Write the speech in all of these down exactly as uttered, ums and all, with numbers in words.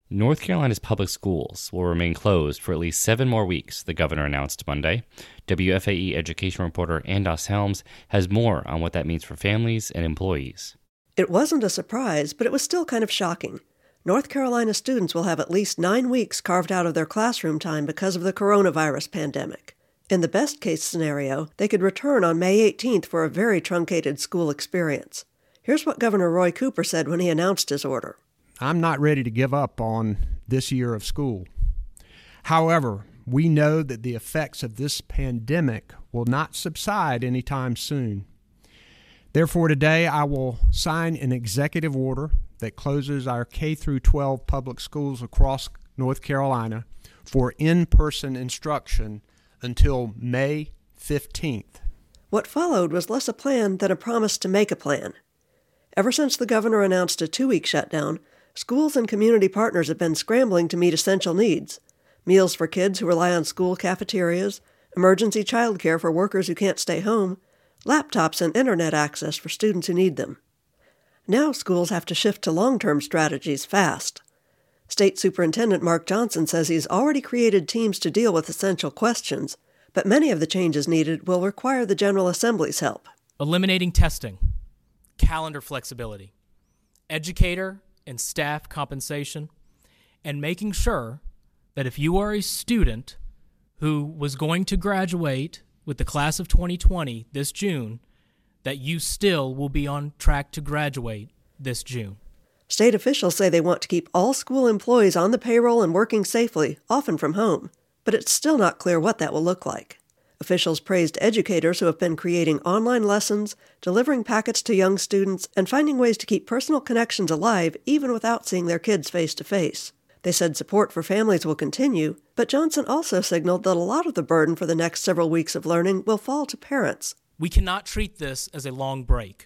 North Carolina's public schools will remain closed for at least seven more weeks, the governor announced Monday. W F A E education reporter Andos Helms has more on what that means for families and employees. It wasn't a surprise, but it was still kind of shocking. North Carolina students will have at least nine weeks carved out of their classroom time because of the coronavirus pandemic. In the best-case scenario, they could return on May eighteenth for a very truncated school experience. Here's what Governor Roy Cooper said when he announced his order. I'm not ready to give up on this year of school. However, we know that the effects of this pandemic will not subside anytime soon. Therefore, today I will sign an executive order that closes our K through twelve public schools across North Carolina for in-person instruction until May fifteenth. What followed was less a plan than a promise to make a plan. Ever since the governor announced a two-week shutdown, schools and community partners have been scrambling to meet essential needs: meals for kids who rely on school cafeterias, emergency childcare for workers who can't stay home, laptops and internet access for students who need them. Now schools have to shift to long-term strategies fast. State Superintendent Mark Johnson says he's already created teams to deal with essential questions, but many of the changes needed will require the General Assembly's help. Eliminating testing, calendar flexibility, educator and staff compensation, and making sure that if you are a student who was going to graduate with the class of twenty twenty this June, that you still will be on track to graduate this June. State officials say they want to keep all school employees on the payroll and working safely, often from home, but it's still not clear what that will look like. Officials praised educators who have been creating online lessons, delivering packets to young students, and finding ways to keep personal connections alive even without seeing their kids face-to-face. They said support for families will continue, but Johnson also signaled that a lot of the burden for the next several weeks of learning will fall to parents. We cannot treat this as a long break.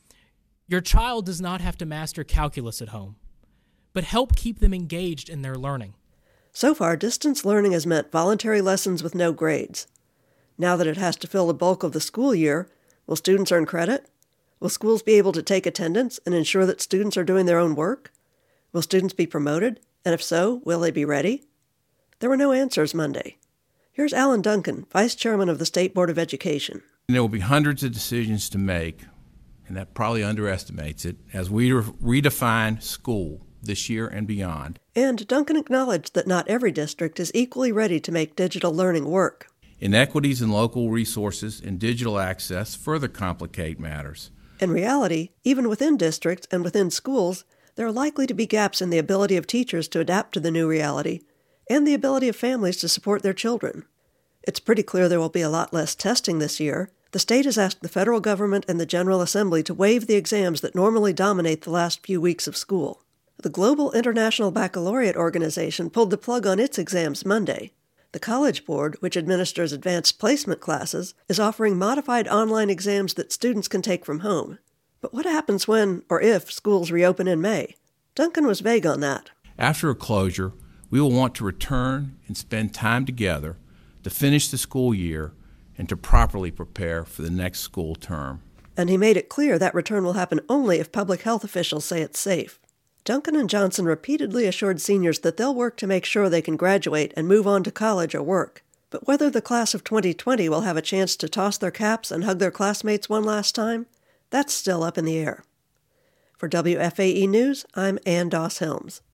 Your child does not have to master calculus at home, but help keep them engaged in their learning. So far, distance learning has meant voluntary lessons with no grades. Now that it has to fill the bulk of the school year, will students earn credit? Will schools be able to take attendance and ensure that students are doing their own work? Will students be promoted? And if so, will they be ready? There were no answers Monday. Here's Alan Duncan, Vice Chairman of the State Board of Education. There will be hundreds of decisions to make, and that probably underestimates it, as we re- redefine school this year and beyond. And Duncan acknowledged that not every district is equally ready to make digital learning work. Inequities in local resources and digital access further complicate matters. In reality, even within districts and within schools, there are likely to be gaps in the ability of teachers to adapt to the new reality and the ability of families to support their children. It's pretty clear there will be a lot less testing this year. The state has asked the federal government and the General Assembly to waive the exams that normally dominate the last few weeks of school. The Global International Baccalaureate Organization pulled the plug on its exams Monday. The College Board, which administers advanced placement classes, is offering modified online exams that students can take from home. But what happens when, or if, schools reopen in May? Duncan was vague on that. After a closure, we will want to return and spend time together to finish the school year and to properly prepare for the next school term. And he made it clear that return will happen only if public health officials say it's safe. Duncan and Johnson repeatedly assured seniors that they'll work to make sure they can graduate and move on to college or work. But whether the class of twenty twenty will have a chance to toss their caps and hug their classmates one last time, that's still up in the air. For W F A E News, I'm Ann Doss Helms.